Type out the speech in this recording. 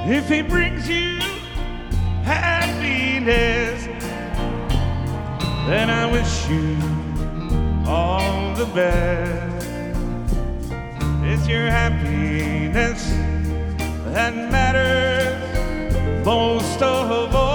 If he brings you happiness, then I wish you all the best. It's your happiness that matters most of all.